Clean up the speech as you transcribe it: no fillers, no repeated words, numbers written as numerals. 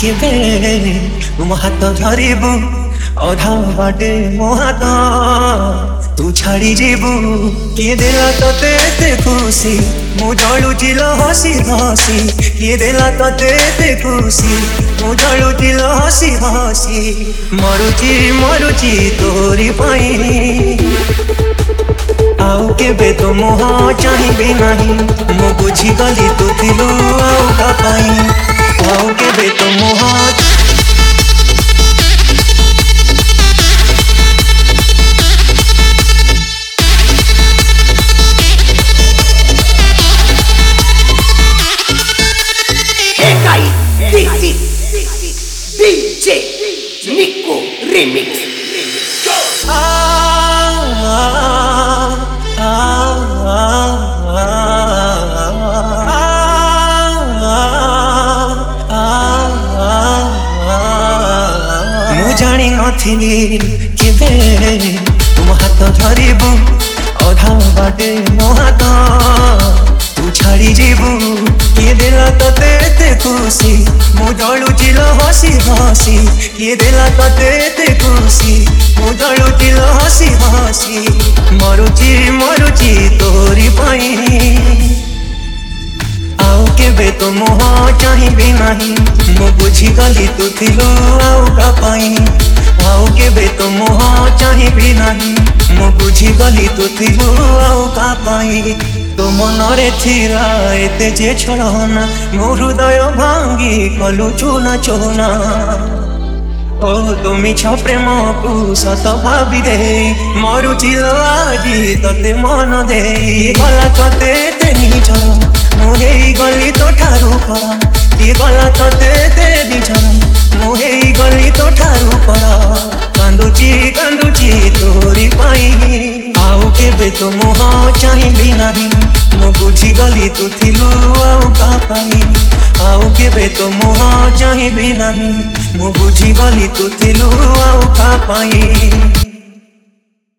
केबे तुम हाथ धरिबु अधा बाटे मो हाथ तू छाड़ी जीबू किए देला तते एते खुशी मु जलुचिल हसी हसी किए देला तते एते खुशी मु जलुचिल हसी हसी मरुची मरुची तोरी पाई आउ केबे तो मोह चाहिबी नहीं मु बुझी गली तू थिलु आउ का पाई आउ केबे तो मोह This is DJ Nico Remix. मु जानी नथिली केबे तुम हाथ धरिबु अधा बाटे मो हाथ तू छाड़ी जीबू किए देला तते एते खुशी मु जलुचिल हसी हसी किए देला तते एते खुशी मु जलुचिल हसी हसी मरुची मरुची तोरी पाई आउ केबे तो मोह चाहिबी नहीं मु बुझी गली तू थिलु आउ का पाई आउ केबे तो मोह चाहिबी नहीं मु बुझी गली तू थिलु आउ का पाई तो मनरे थिरा एते जे छलना मो हृदय भांगी कलु चूना चूना ओ तुम छ प्रेम को सत भावी दे मरुचिल आजी तते मन दे गला तते ते निजर मु हेई गली तो ठारू पर ये गला तते ते निजर मु हेई गली तो ठारू पर कांदुची तोरी पाई आउ केबे तो मोह चाहिबी नहीं मु बुझी गली तू थिलु आउ का पाई आउ केबे तो मोह चाहिबी नहीं मु बुझी गली तू थिलु आउ का पाई।